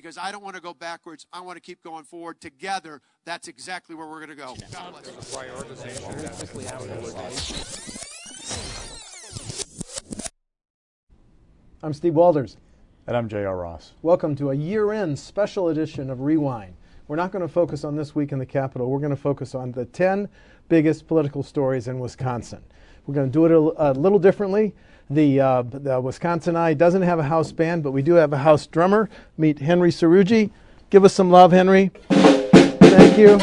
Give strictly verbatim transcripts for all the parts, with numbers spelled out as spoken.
because I don't want to go backwards. I want to keep going forward. Together, that's exactly where we're going to go. God bless. I'm Steve Walders. And I'm J R. Ross. Welcome to a year-end special edition of Rewind. We're not going to focus on this week in the Capitol. We're going to focus on the ten biggest political stories in Wisconsin. We're going to do it a, a little differently. The, uh, the Wisconsin-Eye doesn't have a house band, but we do have a house drummer. Meet Henry Cerugi. Give us some love, Henry. Thank you.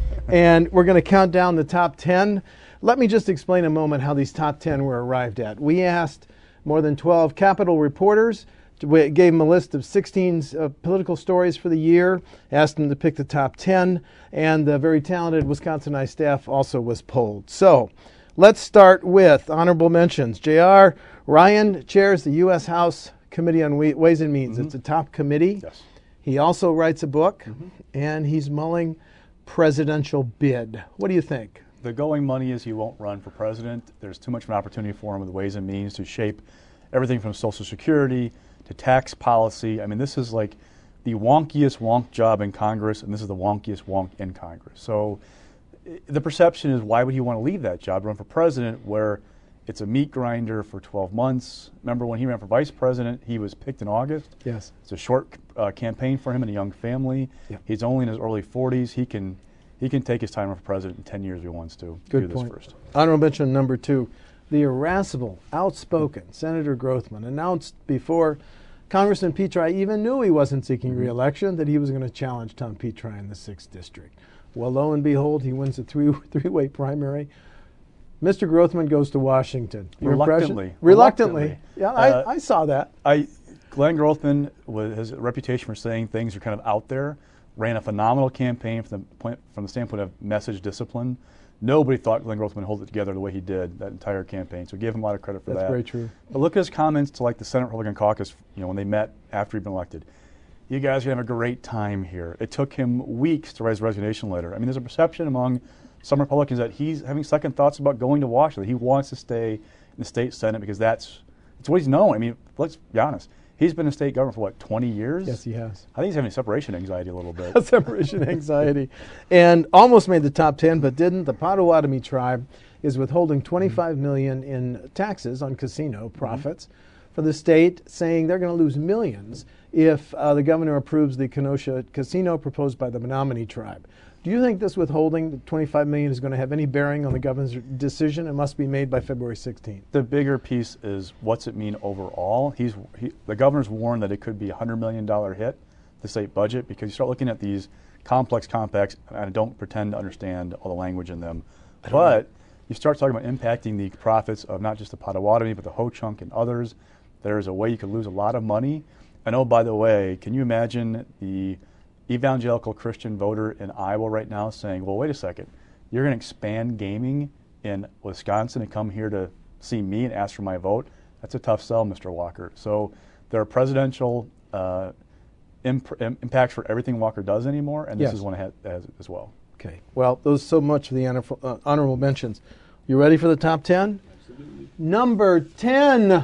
And we're going to count down the top ten. Let me just explain a moment how these top ten were arrived at. We asked more than twelve Capitol reporters. We gave them a list of sixteen uh, political stories for the year, asked them to pick the top ten, and the very talented Wisconsin-Eye staff also was polled. So let's start with honorable mentions. J R. Ryan chairs the U S House Committee on Ways and Means. Mm-hmm. It's a top committee. Yes. He also writes a book, mm-hmm. and he's mulling presidential bid. What do you think? The going money is he won't run for president. There's too much of an opportunity for him with Ways and Means to shape everything from Social Security to tax policy. I mean, this is like the wonkiest wonk job in Congress, and this is the wonkiest wonk in Congress. So the perception is, why would he want to leave that job, run for president, where it's a meat grinder for twelve months? Remember when he ran for vice president, he was picked in August. Yes. It's a short uh, campaign for him and a young family. Yeah. He's only in his early forties. He can he can take his time run for president in ten years if he wants to. Good do point. This first. Honorable mention number two. The irascible, outspoken Senator Grothman announced before Congressman Petri even knew he wasn't seeking mm-hmm. re-election that he was going to challenge Tom Petri in the sixth District. Well, lo and behold, he wins a three, three-way primary. Mister Grothman goes to Washington. Your Reluctantly. Impression? Reluctantly. Reluctantly. Yeah, Uh, I, I saw that. I, Glenn Grothman was, has a reputation for saying things are kind of out there, ran a phenomenal campaign from the, point, from the standpoint of message discipline. Nobody thought Glenn Grothman would hold it together the way he did that entire campaign, so give him a lot of credit for That's that. That's very true. But look at his comments to like the Senate Republican caucus, you know, when they met after he'd been elected. You guys are going to have a great time here. It took him weeks to write his resignation letter. I mean, there's a perception among some Republicans that he's having second thoughts about going to Washington. He wants to stay in the state Senate because that's, that's what he's known. I mean, let's be honest. He's been in state government for, what, twenty years? Yes, he has. I think he's having separation anxiety a little bit. Separation anxiety. And almost made the top ten, but didn't. The Potawatomi tribe is withholding twenty-five million dollars in taxes on casino profits mm-hmm. for the state, saying they're going to lose millions if uh, the governor approves the Kenosha casino proposed by the Menominee tribe. Do you think this withholding, the twenty-five million dollars, is going to have any bearing on the governor's decision? It must be made by February sixteenth. The bigger piece is, what's it mean overall? He's he, the governor's warned that it could be a one hundred million dollars hit the state budget, because you start looking at these complex compacts, and I don't pretend to understand all the language in them, but know. you start talking about impacting the profits of not just the Potawatomi, but the Ho-Chunk and others. There's a way you could lose a lot of money. And oh, by the way, can you imagine the evangelical Christian voter in Iowa right now saying, well, wait a second, you're going to expand gaming in Wisconsin and come here to see me and ask for my vote? That's a tough sell, Mister Walker. So there are presidential uh, imp- impacts for everything Walker does anymore, and this yes. is one it has as well. Okay. Well, those so much for the honor- uh, honorable mentions. You ready for the top ten? Absolutely. Number ten.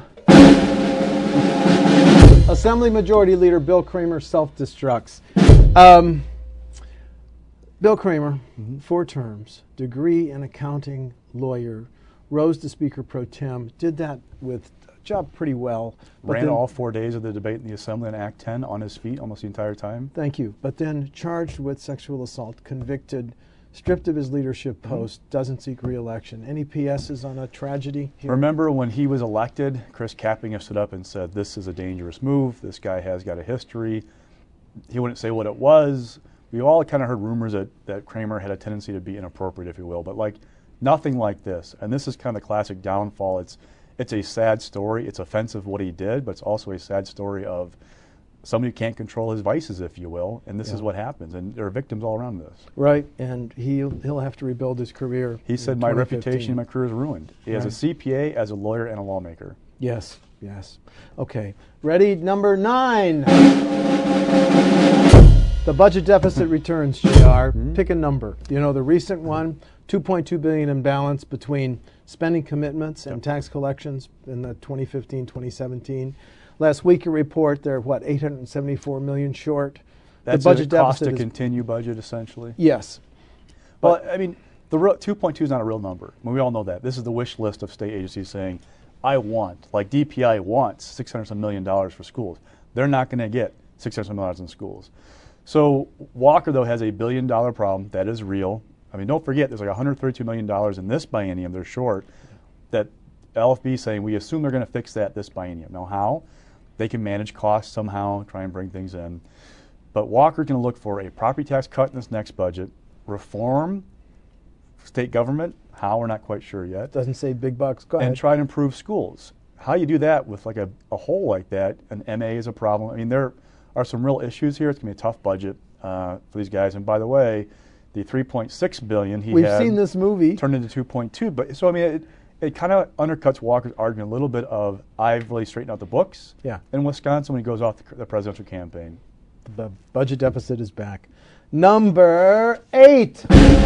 Assembly Majority Leader Bill Kramer self-destructs. Um, Bill Kramer, mm-hmm. four terms, degree in accounting, lawyer, rose to Speaker Pro Tem, did that with a job pretty well. But Ran then, all four days of the debate in the Assembly on Act ten on his feet almost the entire time. Thank you. But then charged with sexual assault, convicted, stripped of his leadership post, mm-hmm. doesn't seek re-election. Any P S's on a tragedy here? Remember when he was elected, Chris Kapinger stood up and said, this is a dangerous move. This guy has got a history. He wouldn't say what it was. We all kind of heard rumors that, that Kramer had a tendency to be inappropriate, if you will, but like nothing like this. And this is kind of the classic downfall. It's, it's a sad story. It's offensive what he did, but it's also a sad story of somebody who can't control his vices, if you will, and this yeah. is what happens. And there are victims all around this. Right, and he'll, he'll have to rebuild his career. He said, my reputation and my career is ruined. Right. As a C P A, as a lawyer, and a lawmaker. Yes, yes. Okay, ready? Number nine. The budget deficit returns, J R. Mm-hmm. Pick a number. You know, the recent one, two point two billion dollars imbalance between spending commitments and yep. tax collections in the twenty fifteen twenty seventeen. Last week, a report, they're, what, eight hundred seventy-four million dollars short. That's the budget a cost deficit to is, continue budget, essentially? Yes. Well, I mean, the two point two is not a real number. I mean, we all know that. This is the wish list of state agencies saying, I want, like D P I wants six hundred some million dollars for schools. They're not going to get six hundred some million dollars in schools. So Walker, though, has a billion dollar problem. That is real. I mean, don't forget, there's like one hundred thirty-two million dollars in this biennium they're short that L F B is saying we assume they're going to fix that this biennium. Now, how? They can manage costs somehow, try and bring things in. But Walker's going to look for a property tax cut in this next budget, reform state government. How? We're not quite sure yet. Doesn't say big bucks. Go and ahead. try to improve schools. How you do that with like a, a hole like that, an M A is a problem. I mean, there are some real issues here. It's going to be a tough budget uh, for these guys. And by the way, the three point six billion dollars he We've had seen this movie. turned into two point two. But so I mean, it, it kind of undercuts Walker's argument a little bit of I've really straightened out the books Yeah. in Wisconsin when he goes off the, the presidential campaign. The budget deficit is back. Number eight.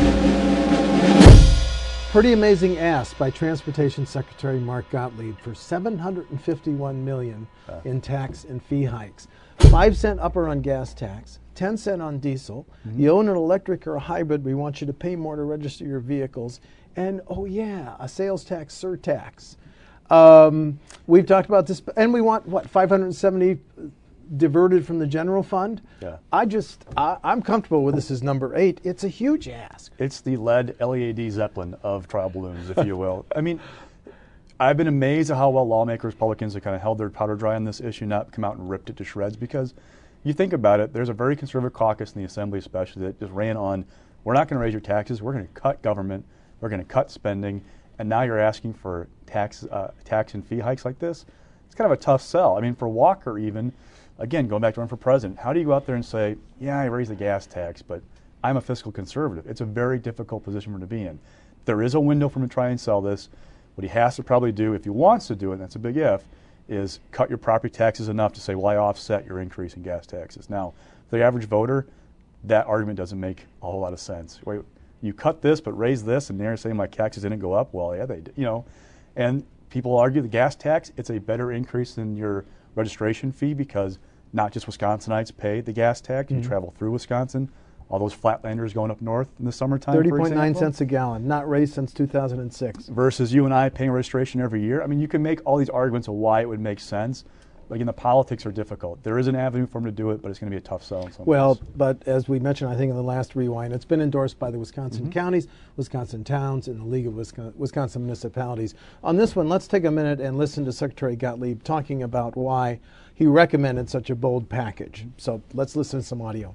Pretty amazing ask by Transportation Secretary Mark Gottlieb for seven hundred fifty-one million dollars uh. in tax and fee hikes. Five cent upper on gas tax, ten cent on diesel. Mm-hmm. You own an electric or a hybrid, we want you to pay more to register your vehicles. And oh yeah, a sales tax surtax. Um, we've talked about this, and we want what five hundred seventy diverted from the general fund. Yeah. I just I, I'm comfortable with this as number eight. It's a huge ask. It's the lead L E A D Zeppelin of trial balloons, if you will. I mean, I've been amazed at how well lawmakers, Republicans, have kind of held their powder dry on this issue, not come out and ripped it to shreds. Because you think about it, there's a very conservative caucus in the Assembly, especially, that just ran on, we're not going to raise your taxes, we're going to cut government, we're going to cut spending, and now you're asking for tax, uh, tax and fee hikes like this. It's kind of a tough sell. I mean, for Walker even, again, going back to running for president, how do you go out there and say, yeah, I raised the gas tax, but I'm a fiscal conservative? It's a very difficult position for him to be in. There is a window for him to try and sell this. What he has to probably do, if he wants to do it, and that's a big if, is cut your property taxes enough to say, well, I offset your increase in gas taxes. Now, for the average voter, that argument doesn't make a whole lot of sense. Wait, you cut this but raise this, and they're saying my taxes didn't go up? Well, yeah, they did. You know, and people argue the gas tax, it's a better increase than your registration fee because not just Wisconsinites pay the gas tax. Mm-hmm. You travel through Wisconsin. All those flatlanders going up north in the summertime, thirty point nine cents a gallon, not raised since two thousand six. Versus you and I paying registration every year. I mean, you can make all these arguments of why it would make sense. But again, the politics are difficult. There is an avenue for them to do it, but it's going to be a tough sell in some Well, ways. but as we mentioned, I think in the last rewind, it's been endorsed by the Wisconsin Mm-hmm. counties, Wisconsin towns, and the League of Wisconsin, Wisconsin Municipalities. On this one, let's take a minute and listen to Secretary Gottlieb talking about why he recommended such a bold package. So let's listen to some audio.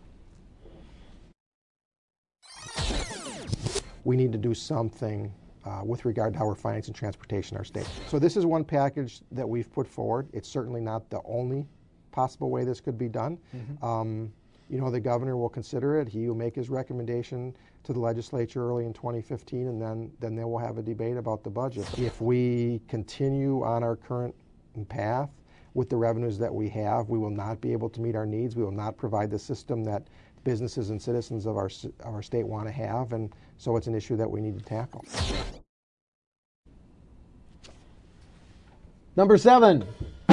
We need to do something uh, with regard to how we're financing transportation in our state. So this is one package that we've put forward. It's certainly not the only possible way this could be done. Mm-hmm. um, you know, the governor will consider it. He will make his recommendation to the legislature early in twenty fifteen, and then, then they will have a debate about the budget. If we continue on our current path with the revenues that we have, we will not be able to meet our needs. We will not provide the system that businesses and citizens of our, of our state want to have, and so it's an issue that we need to tackle. Number seven,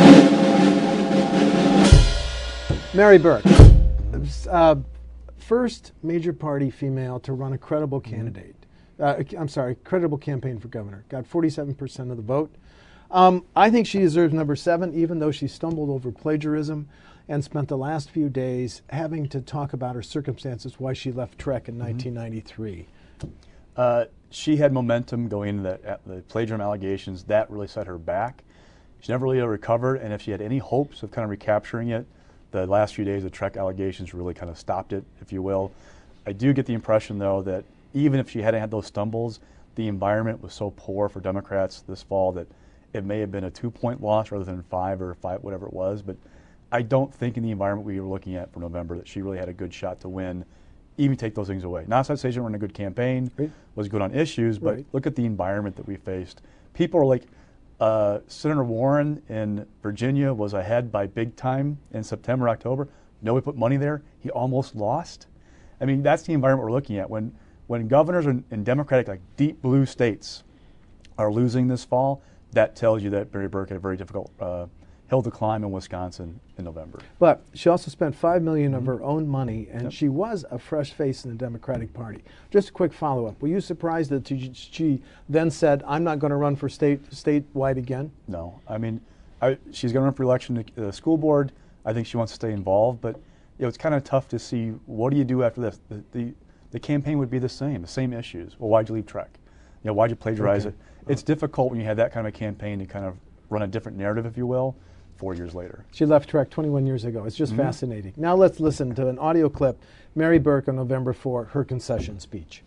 Mary Burke, uh, first major party female to run a credible candidate. Uh, I'm sorry, credible campaign for governor. Got forty-seven percent of the vote. Um, I think she deserves number seven, even though she stumbled over plagiarism and spent the last few days having to talk about her circumstances, why she left Trek in mm-hmm. nineteen ninety-three. Uh, she had momentum going into the, uh, the plagiarism allegations. That really set her back. She never really recovered, and if she had any hopes of kind of recapturing it, the last few days of Trek allegations really kind of stopped it, if you will. I do get the impression, though, that even if she hadn't had those stumbles, the environment was so poor for Democrats this fall that it may have been a two-point loss rather than five or five, whatever it was. But I don't think in the environment we were looking at for November that she really had a good shot to win, even take those things away. Not to say she didn't run a good campaign, right. was good on issues, but right. look at the environment that we faced. People are like, uh, Senator Warren in Virginia was ahead by big time in September, October. Nobody put money there. He almost lost. I mean, that's the environment we're looking at. When when governors in, in Democratic, like deep blue states are losing this fall, that tells you that Mary Burke had a very difficult uh, hill to climb in Wisconsin in November. But she also spent five million dollars mm-hmm. of her own money, and yep. she was a fresh face in the Democratic Party. Just a quick follow-up. Were you surprised that she then said, I'm not going to run for state statewide again? No. I mean, I, she's going to run for election to the school board. I think she wants to stay involved, but you know, it's kind of tough to see, what do you do after this? The, the, the campaign would be the same, the same issues. Well, why'd you leave Trek? You know, why'd you plagiarize okay. it? It's oh. difficult when you have that kind of a campaign to kind of run a different narrative, if you will, four years later. She left Trek twenty-one years ago. It's just mm-hmm. fascinating. Now let's listen to an audio clip, Mary Burke on November fourth, her concession speech.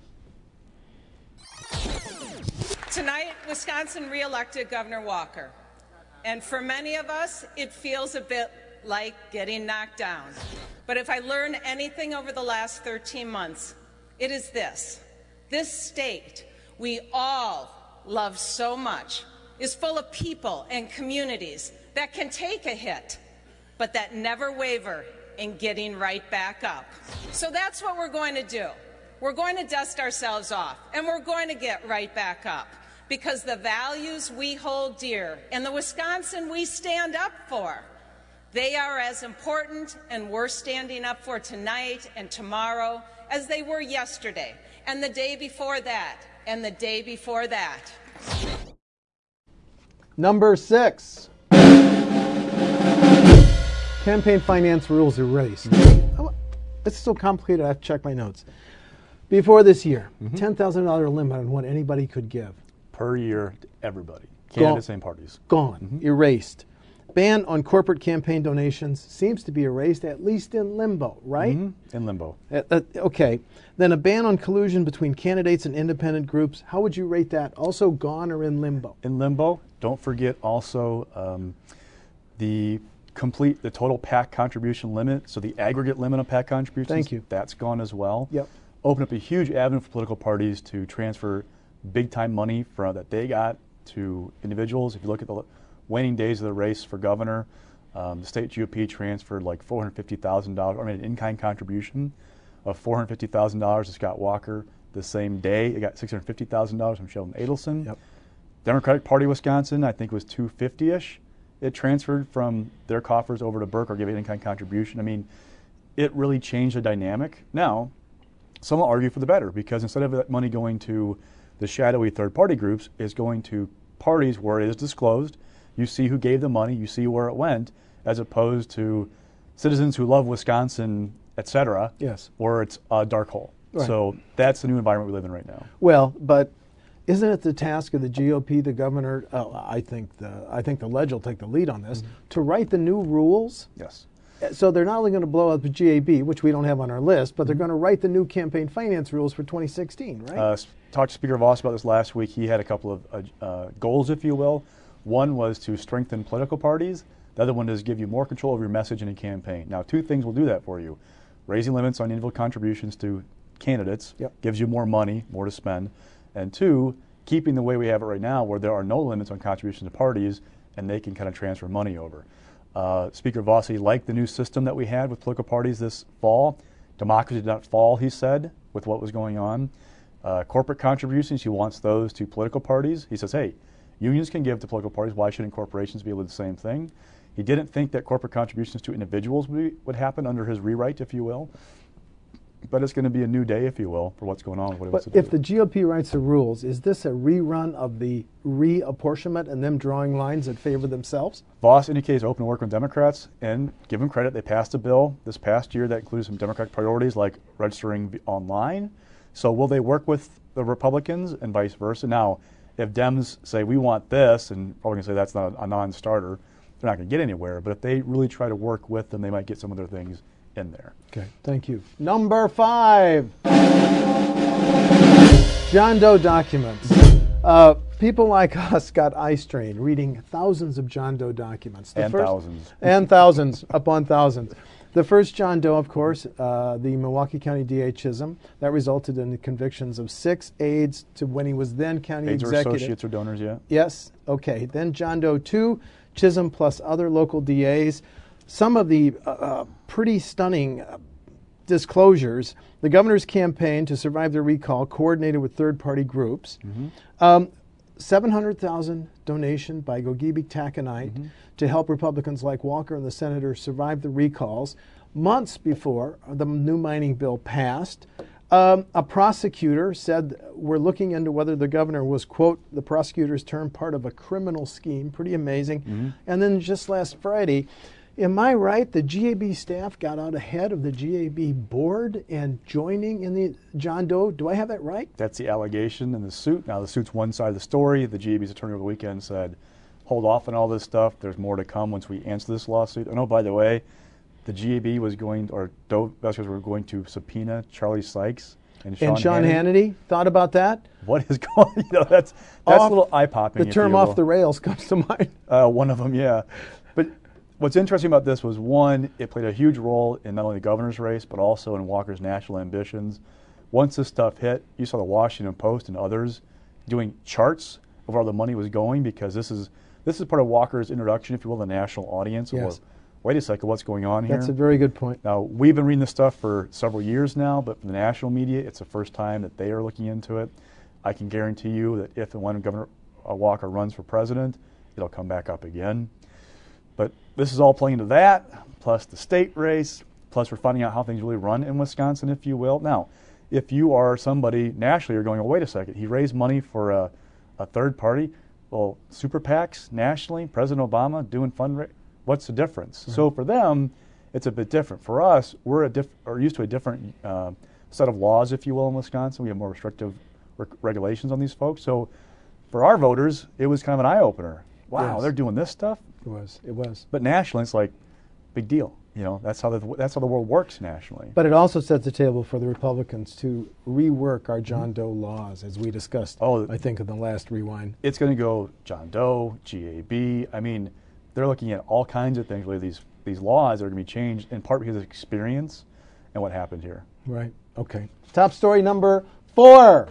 Tonight, Wisconsin re-elected Governor Walker. And for many of us, it feels a bit like getting knocked down. But if I learned anything over the last thirteen months, it is this. This state we all love so much is full of people and communities that can take a hit, but that never waver in getting right back up. So that's what we're going to do. We're going to dust ourselves off, and we're going to get right back up, because the values we hold dear and the Wisconsin we stand up for, they are as important and we're standing up for tonight and tomorrow as they were yesterday, and the day before that, and the day before that. Number six. Campaign finance rules erased. Mm-hmm. It's so complicated, I have to check my notes. Before this year, mm-hmm. ten thousand dollars limit on what anybody could give. Per year to everybody. Candidates and parties. Gone. Mm-hmm. Erased. Ban on corporate campaign donations seems to be erased, at least in limbo, right? Mm-hmm. In limbo. Uh, uh, okay. Then a ban on collusion between candidates and independent groups. How would you rate that? Also gone or in limbo? In limbo. Don't forget also um, the complete, the total PAC contribution limit, so the aggregate limit of PAC contributions. Thank you. That's gone as well. Yep. Open up a huge avenue for political parties to transfer big-time money from that they got to individuals. If you look at the waning days of the race for governor, um, the state G O P transferred like four hundred fifty thousand dollars, I mean an in-kind contribution of four hundred fifty thousand dollars to Scott Walker. The same day, it got six hundred fifty thousand dollars from Sheldon Adelson. Yep. Democratic Party Wisconsin, I think was two hundred fifty-ish. It transferred from their coffers over to Burke or gave an in-kind contribution. I mean, it really changed the dynamic. Now, some will argue for the better, because instead of that money going to the shadowy third-party groups, is going to parties where it is disclosed. You see who gave the money, you see where it went, as opposed to citizens who love Wisconsin, et cetera, yes. where it's a dark hole. Right. So that's the new environment we live in right now. Well, but isn't it the task of the G O P, the governor, uh, I think the I think the ledge will take the lead on this, mm-hmm. to write the new rules? Yes. So they're not only going to blow up the G A B, which we don't have on our list, but they're going to write the new campaign finance rules for twenty sixteen, right? Uh, talked to Speaker Voss about this last week. He had a couple of uh, uh, goals, if you will. One was to strengthen political parties. The other one is give you more control over your message in a campaign. Now, two things will do that for you. Raising limits on individual contributions to candidates yep. gives you more money, more to spend. And two, keeping the way we have it right now, where there are no limits on contributions to parties, and they can kind of transfer money over. Uh, Speaker Vossi liked the new system that we had with political parties this fall. Democracy did not fall, he said, with what was going on. Uh, corporate contributions, he wants those to political parties. He says, hey, unions can give to political parties. Why shouldn't corporations be able to do the same thing? He didn't think that corporate contributions to individuals would, be, would happen under his rewrite, if you will. But it's going to be a new day, if you will, for what's going on with what he wants to do. But if do. the G O P writes the rules, is this a rerun of the reapportionment and them drawing lines that favor themselves? Voss indicates open to work with Democrats, and give them credit, they passed a bill this past year that included some Democratic priorities like registering online. So will they work with the Republicans and vice versa? Now, if Dems say we want this, and Republicans say that's not a non-starter, they're not going to get anywhere. But if they really try to work with them, they might get some of their things in there. Okay, thank you. Number five, John Doe documents. Uh, people like us got eye strain reading thousands of John Doe documents. The and first, thousands. And thousands upon thousands. The first John Doe, of course, uh, the Milwaukee County D A Chisholm, that resulted in the convictions of six aides to when he was then county aides executive. Aides or associates or donors, yeah. Yes, okay. Then John Doe two, Chisholm plus other local D As. Some of the uh, uh, pretty stunning uh, disclosures. The governor's campaign to survive the recall coordinated with third-party groups. Mm-hmm. Um, seven hundred thousand dollars donation by Gogebic Taconite mm-hmm. to help Republicans like Walker and the senator survive the recalls. Months before the new mining bill passed, um, a prosecutor said, we're looking into whether the governor was, quote, the prosecutor's term, part of a criminal scheme. Pretty amazing. Mm-hmm. And then just last Friday, am I right, the G A B staff got out ahead of the G A B board and joining in the John Doe? Do I have that right? That's the allegation in the suit. Now, the suit's one side of the story. The G A B's attorney over the weekend said, hold off on all this stuff. There's more to come once we answer this lawsuit. And oh, by the way, the G A B was going, or Doe investigators were going to subpoena Charlie Sykes and Sean, and Sean Hannity. Hannity. Thought about that? What is going on? You know, that's that's off, a little eye-popping. The term off the rails comes to mind. Uh, one of them, yeah. But what's interesting about this was, one, it played a huge role in not only the governor's race, but also in Walker's national ambitions. Once this stuff hit, you saw the Washington Post and others doing charts of where all the money was going, because this is this is part of Walker's introduction, if you will, to the national audience. Yes. Well, wait a second, what's going on here? That's a very good point. Now, we've been reading this stuff for several years now, but for the national media, it's the first time that they are looking into it. I can guarantee you that if and when Governor Walker runs for president, it'll come back up again. But this is all playing into that, plus the state race, plus we're finding out how things really run in Wisconsin, if you will. Now, if you are somebody nationally, you're going, well, wait a second, he raised money for a, a third party. Well, super PACs nationally, President Obama doing fundraising, what's the difference? Right. So for them, it's a bit different. For us, we're a diff are used to a different uh, set of laws, if you will, in Wisconsin. We have more restrictive reg regulations on these folks. So for our voters, it was kind of an eye-opener. Wow, yes. They're doing this stuff? It was. It was. But nationally, it's like, big deal. You know, that's how the that's how the world works nationally. But it also sets the table for the Republicans to rework our John Doe laws, as we discussed. Oh, I think in the last rewind. It's going to go John Doe, G A B. I mean, they're looking at all kinds of things. Really, these these laws are going to be changed in part because of experience and what happened here. Right. Okay. Top story number four.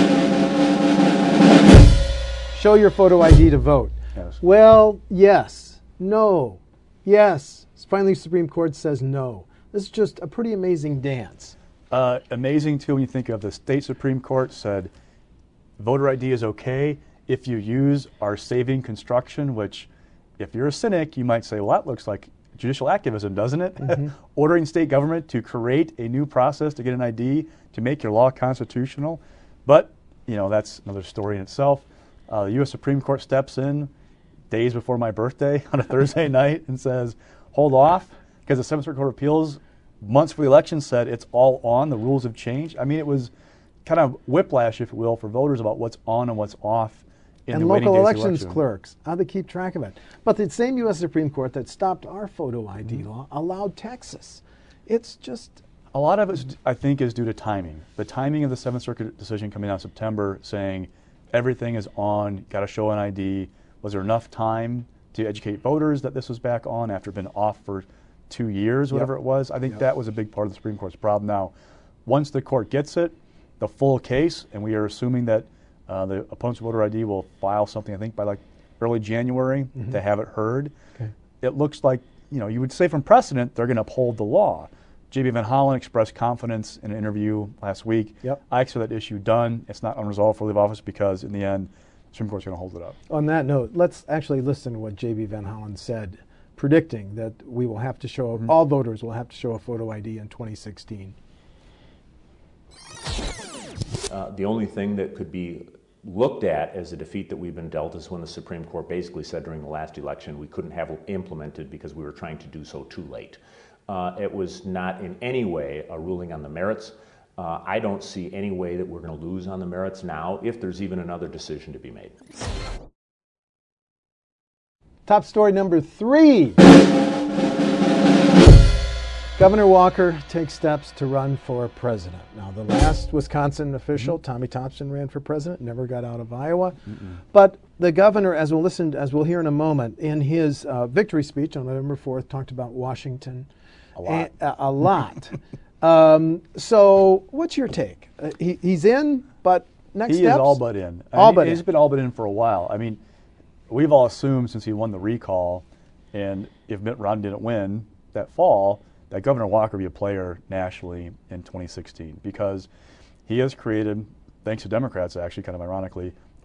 Show your photo I D to vote. Yes. Well, yes, no, yes. Finally, the Supreme Court says no. This is just a pretty amazing dance. Uh, amazing, too, when you think of the state Supreme Court said voter I D is okay if you use our saving construction, which if you're a cynic, you might say, well, that looks like judicial activism, doesn't it? Mm-hmm. Ordering state government to create a new process to get an I D to make your law constitutional. But, you know, that's another story in itself. Uh, the U S Supreme Court steps in days before my birthday on a Thursday night and says, hold off, because the Seventh Circuit Court of Appeals, months before the election, said it's all on, the rules have changed. I mean, it was kind of whiplash, if you will, for voters about what's on and what's off in and the waiting local days elections election. Clerks, how they keep track of it. But the same U S Supreme Court that stopped our photo I D mm-hmm. law allowed Texas. It's just... A lot of it, I think, is due to timing. The timing of the Seventh Circuit decision coming out in September saying everything is on, got to show an I D. Was there enough time to educate voters that this was back on after been off for two years, whatever yep. it was? I think yep. that was a big part of the Supreme Court's problem. Now, once the court gets it, the full case, and we are assuming that uh, the opponents of voter I D will file something, I think, by like early January mm-hmm. to have it heard. Okay. It looks like, you know, you would say from precedent, they're going to uphold the law. J B Van Hollen expressed confidence in an interview last week. Yep. I expect that issue done. It's not unresolved for leave office because in the end, the Supreme Court's going to hold it up. On that note, let's actually listen to what J B Van Hollen said, predicting that we will have to show, mm-hmm. all voters will have to show a photo I D in twenty sixteen. Uh, the only thing that could be looked at as a defeat that we've been dealt is when the Supreme Court basically said during the last election we couldn't have it implemented because we were trying to do so too late. Uh, it was not in any way a ruling on the merits. Uh, I don't see any way that we're going to lose on the merits now if there's even another decision to be made. Top story number three. Governor Walker takes steps to run for president. Now, the last Wisconsin official, mm-hmm. Tommy Thompson, ran for president, never got out of Iowa. Mm-mm. But the governor, as we'll listen, as we'll hear in a moment, in his uh, victory speech on November fourth, talked about Washington a lot. A, a lot. um, so, what's your take? Uh, he, he's in, but next he steps? He is all but in. All I mean, but he's in. been all but in for a while. I mean, we've all assumed since he won the recall, and if Mitt Romney didn't win that fall, that Governor Walker would be a player nationally in twenty sixteen because he has created, thanks to Democrats actually, kind of ironically,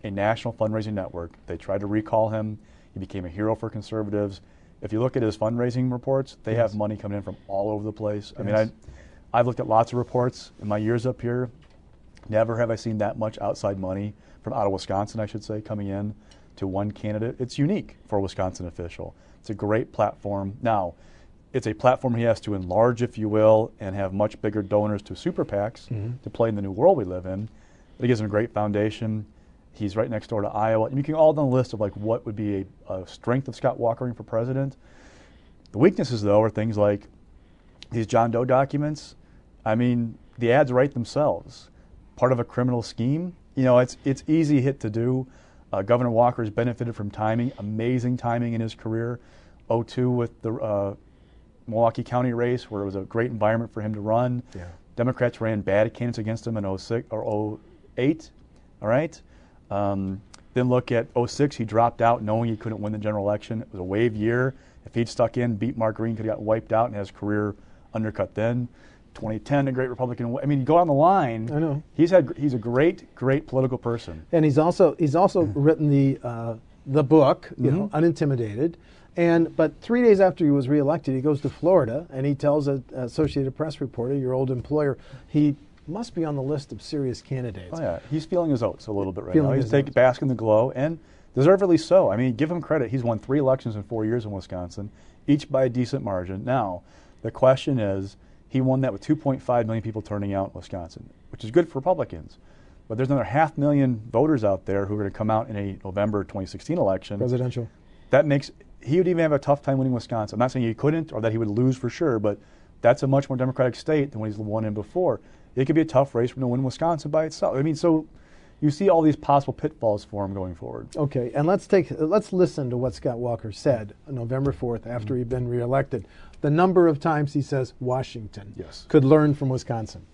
a national fundraising network. They tried to recall him. He became a hero for conservatives. If you look at his fundraising reports, they yes. have money coming in from all over the place. Yes. I mean, I, I've looked at lots of reports in my years up here. Never have I seen that much outside money from out of Wisconsin, I should say, coming in to one candidate. It's unique for a Wisconsin official. It's a great platform. Now, it's a platform he has to enlarge, if you will, and have much bigger donors to super PACs mm-hmm. to play in the new world we live in. It gives him a great foundation. He's right next door to Iowa. And you can all down the list of like what would be a, a strength of Scott Walker running for president. The weaknesses, though, are things like these John Doe documents. I mean, the ads write themselves. Part of a criminal scheme. You know, it's it's easy hit to do. Uh, Governor Walker has benefited from timing, amazing timing in his career. oh two with the uh, Milwaukee County race, where it was a great environment for him to run. Yeah. Democrats ran bad candidates against him in oh six or oh eight. All right. Um, then look at oh six, he dropped out knowing he couldn't win the general election. It was a wave year. If he'd stuck in, beat Mark Green, could have got wiped out and had his career undercut then. twenty ten, a great Republican. I mean, you go on the line. I know he's had. He's a great, great political person. And he's also he's also written the uh, the book, you mm-hmm. know, Unintimidated. And but three days after he was reelected, he goes to Florida and he tells an Associated Press reporter, your old employer, he must be on the list of serious candidates. Oh yeah, he's feeling his oats a little bit right feeling now. He's taking bask in the glow, and deservedly so. I mean, give him credit. He's won three elections in four years in Wisconsin, each by a decent margin. Now, the question is, he won that with two point five million people turning out in Wisconsin, which is good for Republicans. But there's another half million voters out there who are going to come out in a November twenty sixteen election. Presidential. That makes, he would even have a tough time winning Wisconsin. I'm not saying he couldn't or that he would lose for sure, but that's a much more Democratic state than what he's won in before. It could be a tough race for him to win Wisconsin by itself. I mean, so you see all these possible pitfalls for him going forward. Okay, and let's take let's listen to what Scott Walker said on November fourth after mm-hmm. he'd been reelected. The number of times he says Washington yes. could learn from Wisconsin.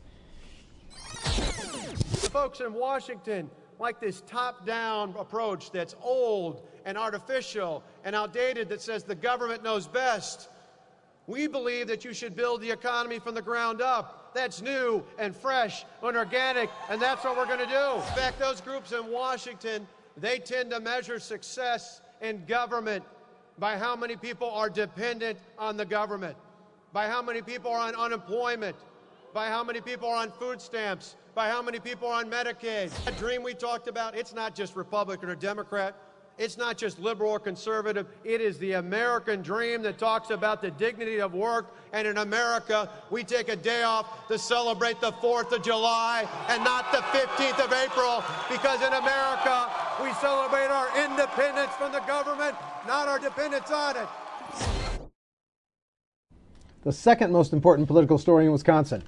The folks in Washington like this top-down approach that's old and artificial and outdated that says the government knows best. We believe that you should build the economy from the ground up. That's new and fresh and organic, and that's what we're going to do. In fact, those groups in Washington, they tend to measure success in government by how many people are dependent on the government, by how many people are on unemployment, by how many people are on food stamps, by how many people are on Medicaid. That dream we talked about, it's not just Republican or Democrat. It's not just liberal or conservative. It is the American dream that talks about the dignity of work. And in America, we take a day off to celebrate the fourth of July and not the fifteenth of April, because in America, we celebrate our independence from the government, not our dependence on it. The second most important political story in Wisconsin.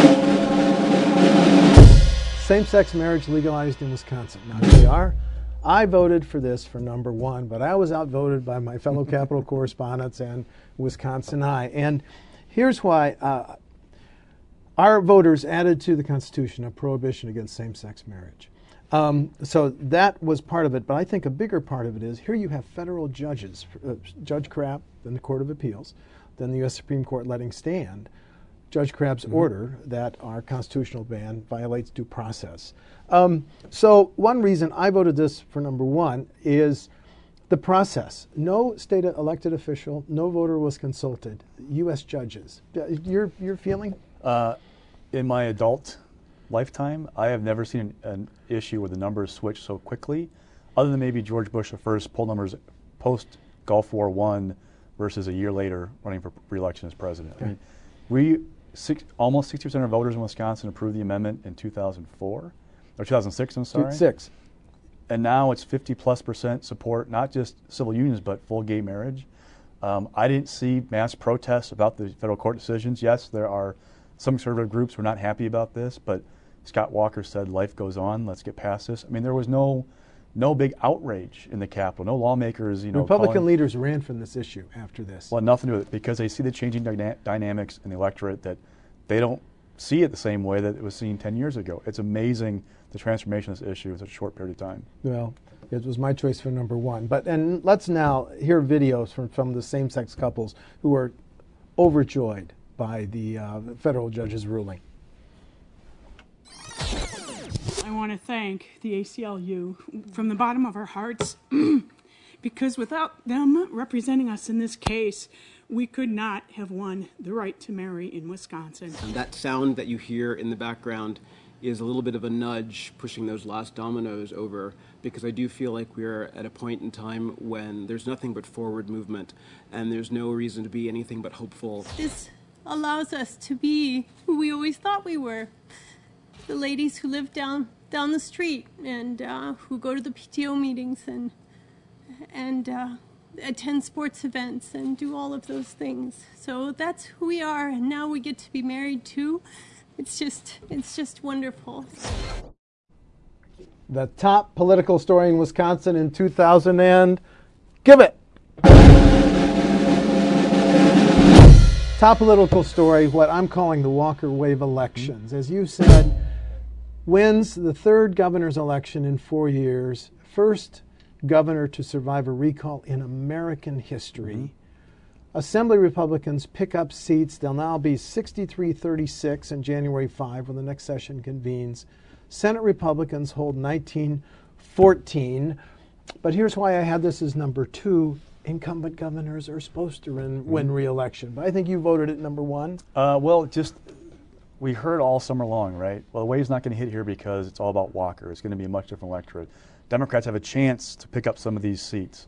Same-sex marriage legalized in Wisconsin. Now, here we are. I voted for this for number one, but I was outvoted by my fellow Capitol correspondents and Wisconsin Eye. And here's why. Uh, our voters added to the Constitution a prohibition against same-sex marriage. Um, so that was part of it, but I think a bigger part of it is here you have federal judges, uh, Judge Crabb, then the Court of Appeals, then the U S Supreme Court letting stand Judge Crabb's mm-hmm. order that our constitutional ban violates due process. Um, so one reason I voted this for number one is the process. No state elected official, no voter was consulted. U S judges. Your your feeling? Uh, in my adult lifetime, I have never seen an, an issue where the numbers switch so quickly, other than maybe George Bush the first poll numbers post Gulf War One versus a year later running for re-election as president. Okay. I mean, we six, almost sixty percent of voters in Wisconsin approved the amendment in two thousand four. Or two thousand six, I'm sorry. Six. And now it's fifty plus percent support, not just civil unions, but full gay marriage. Um, I didn't see mass protests about the federal court decisions. Yes, there are some conservative groups who are not happy about this, but Scott Walker said life goes on, let's get past this. I mean, there was no no big outrage in the Capitol. No lawmakers, you know. Republican calling, leaders ran from this issue after this. Well, nothing to do with it, because they see the changing dyna dynamics in the electorate that they don't see it the same way that it was seen ten years ago. It's amazing the transformation of this issue in such a short period of time. Well, it was my choice for number one. But and let's now hear videos from, from the same-sex couples who are overjoyed by the uh, federal judge's ruling. I want to thank the A C L U from the bottom of our hearts because without them representing us in this case, we could not have won the right to marry in Wisconsin. And that sound that you hear in the background is a little bit of a nudge pushing those last dominoes over, because I do feel like we're at a point in time when there's nothing but forward movement and there's no reason to be anything but hopeful. This allows us to be who we always thought we were. The ladies who live down down the street and uh, who go to the P T O meetings and and uh, attend sports events and do all of those things. So that's who we are, and now we get to be married too. It's just it's just wonderful. The top political story in Wisconsin in two thousand and give it. Top political story, what I'm calling the Walker wave elections. As you said, wins the third governor's election in four years, first governor to survive a recall in American history. Mm-hmm. Assembly Republicans pick up seats. They'll now be sixty-three thirty-six on January fifth when the next session convenes. Senate Republicans hold nineteen fourteen. But here's why I had this as number two. Incumbent governors are supposed to win, win re-election. But I think you voted at number one. Uh, well, just we heard all summer long, right? Well, the wave's not going to hit here because it's all about Walker. It's going to be a much different electorate. Democrats have a chance to pick up some of these seats.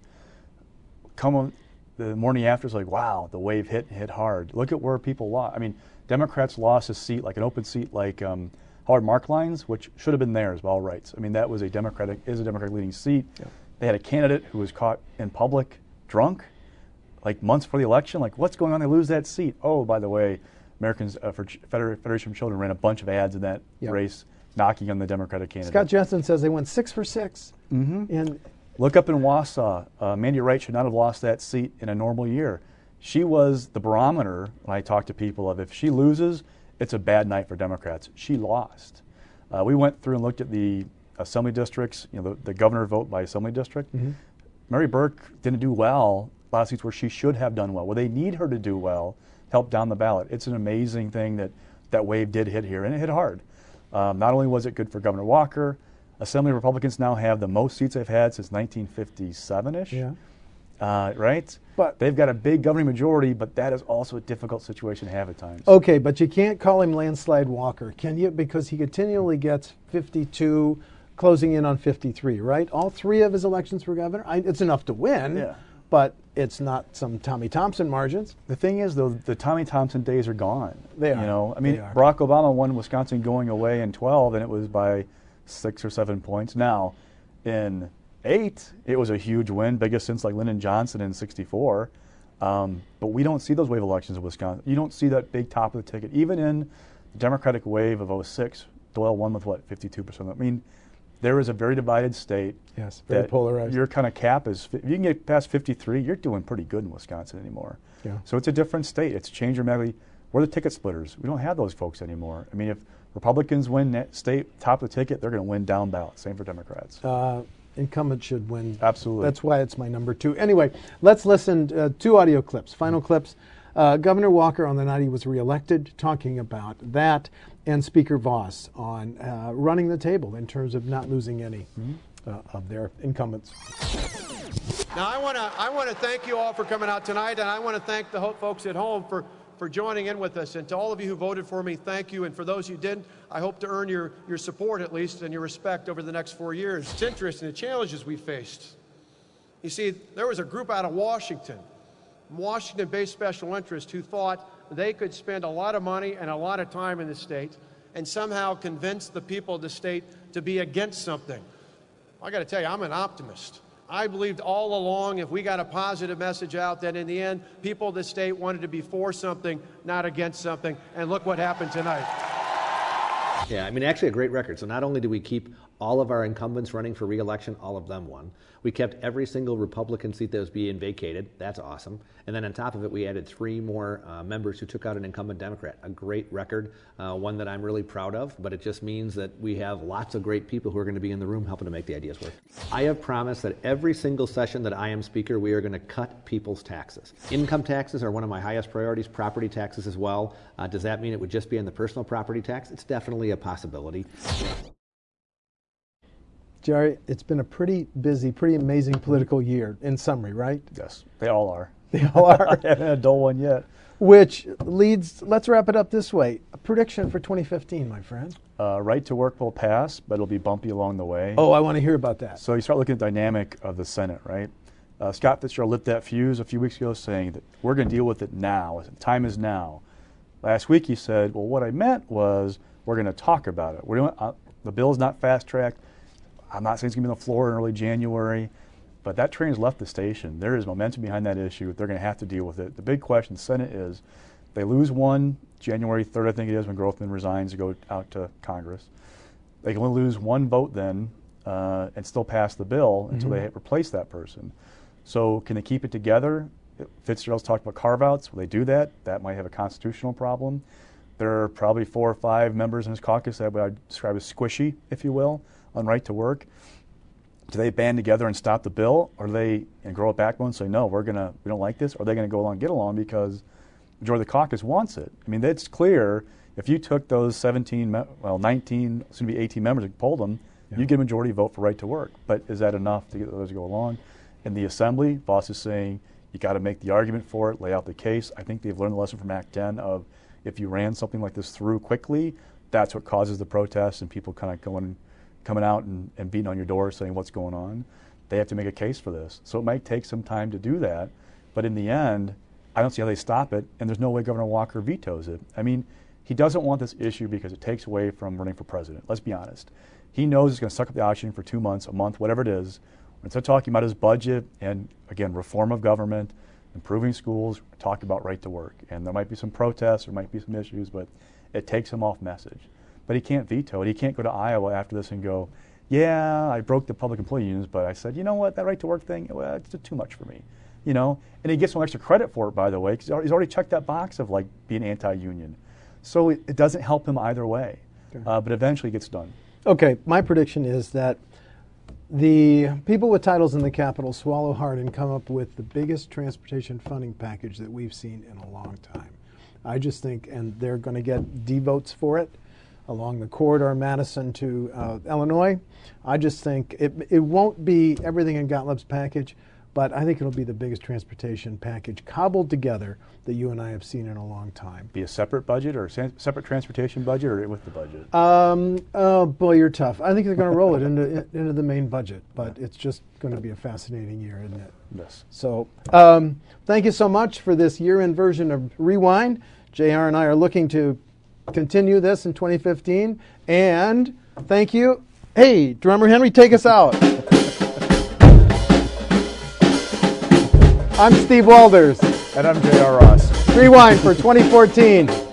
Come on, the morning after, it's like, wow, the wave hit hit hard. Look at where people lost. I mean, Democrats lost a seat, like an open seat, like um, Howard Marklines, which should have been theirs by all rights. I mean, that was a Democratic, is a Democratic leading seat. Yeah. They had a candidate who was caught in public drunk, like months before the election. Like, what's going on? They lose that seat. Oh, by the way, Americans uh, for Ch- Federation for Children ran a bunch of ads in that yep. race, knocking on the Democratic candidate. Scott Jensen says they went six for six. Mm-hmm. And look up in Wausau. Uh, Mandy Wright should not have lost that seat in a normal year. She was the barometer when I talked to people of if she loses, it's a bad night for Democrats. She lost. Uh, we went through and looked at the assembly districts, you know, the, the governor vote by assembly district. Mm-hmm. Mary Burke didn't do well. A lot of seats where she should have done well. Well, they need her to do well to help down the ballot. It's an amazing thing that that wave did hit here, and it hit hard. Um, not only was it good for Governor Walker, Assembly Republicans now have the most seats they've had since nineteen fifty-seven-ish. Yeah. Uh, right? But they've got a big governing majority, but that is also a difficult situation to have at times. Okay, but you can't call him landslide Walker, can you? Because he continually gets fifty-two, closing in on fifty-three, right? All three of his elections for governor. I, it's enough to win, yeah. but it's not some Tommy Thompson margins. The thing is, though, the Tommy Thompson days are gone. They are. You know, I mean, They are. Barack Obama won Wisconsin going away in twelve, and it was by six or seven points. Now, in eight, it was a huge win, biggest since like Lyndon Johnson in sixty-four. Um, but we don't see those wave elections in Wisconsin. You don't see that big top of the ticket. Even in the Democratic wave of oh six, Doyle won with, what, fifty-two percent? I mean, there is a very divided state. Yes, very that polarized. Your kind of cap is, if you can get past fifty-three, you're doing pretty good in Wisconsin anymore. Yeah. So it's a different state. It's changed dramatically. We're the ticket splitters. We don't have those folks anymore. I mean, if Republicans win that state top of the ticket, they're going to win down ballot. Same for Democrats. Uh, incumbent should win. Absolutely. That's why it's my number two. Anyway, let's listen to uh, two audio clips, final mm-hmm. clips. Uh, Governor Walker on the night he was reelected, talking about that, and Speaker Voss on uh, running the table in terms of not losing any mm-hmm. uh, of their incumbents. Now, I want to I want to thank you all for coming out tonight, and I want to thank the folks at home for, for joining in with us. And to all of you who voted for me, thank you. And for those who didn't, I hope to earn your, your support at least and your respect over the next four years. It's interesting, the challenges we faced. You see, there was a group out of Washington, Washington-based special interests, who thought they could spend a lot of money and a lot of time in the state and somehow convince the people of the state to be against something. I got to tell you, I'm an optimist. I believed all along if we got a positive message out that in the end, people of the state wanted to be for something, not against something. And look what happened tonight. Yeah, I mean, actually a great record. So not only did we keep all of our incumbents running for re-election, all of them won. We kept every single Republican seat that was being vacated. That's awesome. And then on top of it, we added three more uh, members who took out an incumbent Democrat. A great record, uh, one that I'm really proud of, but it just means that we have lots of great people who are going to be in the room helping to make the ideas work. I have promised that every single session that I am speaker, we are going to cut people's taxes. Income taxes are one of my highest priorities, property taxes as well. Uh, does that mean it would just be on the personal property tax? It's definitely a possibility. Jerry, it's been a pretty busy, pretty amazing political year, in summary, right? Yes, they all are. They all are. I haven't had a dull one yet. Which leads, let's wrap it up this way. A prediction for twenty fifteen, my friend. Uh, right to work will pass, but it'll be bumpy along the way. Oh, I want to hear about that. So you start looking at the dynamic of the Senate, right? Uh, Scott Fitzgerald lit that fuse a few weeks ago saying that we're going to deal with it now. Time is now. Last week he said, well, what I meant was we're going to talk about it. We're doing, uh, the bill's not fast-tracked. I'm not saying it's going to be on the floor in early January, but that train has left the station. There is momentum behind that issue. They're going to have to deal with it. The big question in the Senate is they lose one January third, I think it is, when Grothman resigns to go out to Congress. They can only lose one vote then uh, and still pass the bill mm-hmm. until they replace that person. So can they keep it together? Fitzgerald's talked about carve-outs. Will they do that? That might have a constitutional problem. There are probably four or five members in his caucus that I would describe as squishy, if you will, on right to work. Do they band together and stop the bill, or do they and grow a backbone and say, no, we're gonna we don't like this, or are they going to go along and get along because the majority of the caucus wants it? I mean, it's clear if you took those seventeen, well, nineteen, soon to be eighteen members and polled them, yeah. you get a majority vote for right to work. But is that enough to get those to go along? In the Assembly, Voss is saying you got to make the argument for it, lay out the case. I think they've learned the lesson from Act ten of if you ran something like this through quickly, that's what causes the protests and people kind of going, coming out and, and beating on your door saying what's going on. They have to make a case for this. So it might take some time to do that, but in the end, I don't see how they stop it, and there's no way Governor Walker vetoes it. I mean, he doesn't want this issue because it takes away from running for president. Let's be honest. He knows he's going to suck up the oxygen for two months, a month, whatever it is. Instead of talking about his budget and, again, reform of government, improving schools, talk about right to work. And there might be some protests, there might be some issues, but it takes him off message. But he can't veto it. He can't go to Iowa after this and go, yeah, I broke the public employee unions, but I said, you know what, that right to work thing, well, it's too much for me. You know, and he gets some extra credit for it, by the way, because he's already checked that box of like being anti-union. So it, it doesn't help him either way, okay. uh, but eventually it gets done. Okay, my prediction is that the people with titles in the Capitol swallow hard and come up with the biggest transportation funding package that we've seen in a long time. I just think, and they're going to get D votes for it along the corridor, Madison to uh, Illinois. I just think it, it won't be everything in Gottlieb's package, but I think it'll be the biggest transportation package cobbled together that you and I have seen in a long time. Be a separate budget or a separate transportation budget or with the budget? Um, oh, boy, you're tough. I think they're going to roll it into, into the main budget, but it's just going to be a fascinating year, isn't it? Yes. So um, thank you so much for this year-end version of Rewind. J R and I are looking to continue this in twenty fifteen, and thank you. Hey, drummer Henry, take us out. I'm Steve Walders. And I'm J R Ross. Rewind for twenty fourteen.